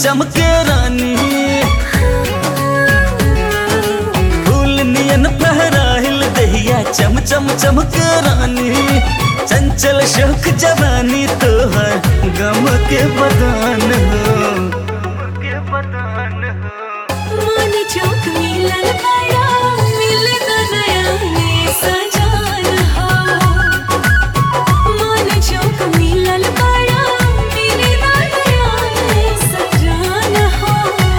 चमके रानी, फूल नियन फहराइल दहिया चम चम चमके रानी। चंचल शौक जवानी तोहर गम के बदान हो। मन चौक मिलल बड़ा मिले तो नया ने सजान हो। मन चौक मिलल बड़ा मिले तो नया ने सजान हो।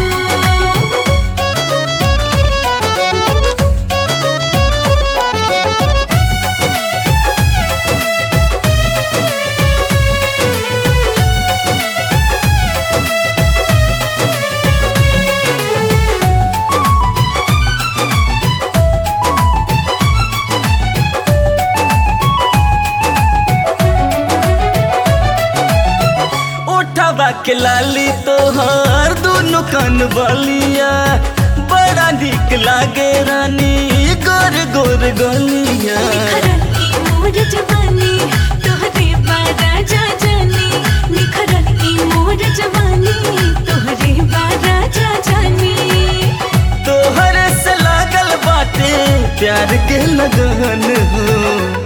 के लाली तोहार दोनों कान वालिया बड़ा निक लागे रानी, गोर गोर गलिया। निखरल ई मोर जवानी तोहरे बारा जा जानी, निखरल ई मोर जवानी तोहरे बारा जा जानी। तोहरे से लागल बाटे प्यार के लगन हो।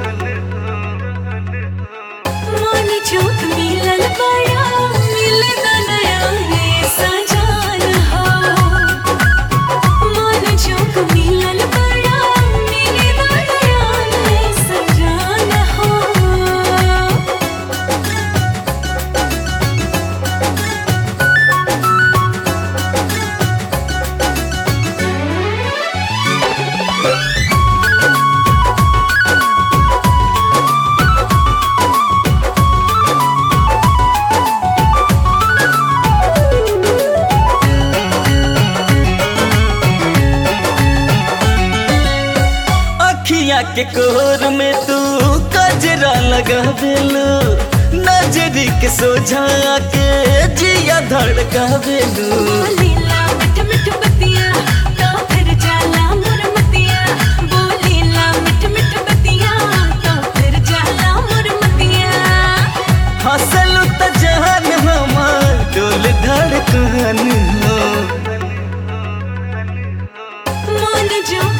मन चौक मिलल बड़ा मिले तो नया ने सजान हो। मन चौक मिलल बड़ा मिले तो नया ने सजान हो। के कोर में तू कजरा लगा बेलू, नजरी के सोझा के जिया धड़का बेलू। बोलीला मिठ मिठ बतिया तो फिर जाला मोर मतिया, बोलीला मिठ मिठ बतिया तो फिर जाला मोर मतिया। हंसलू त जान हमार डोल धड़कन हो। मन जो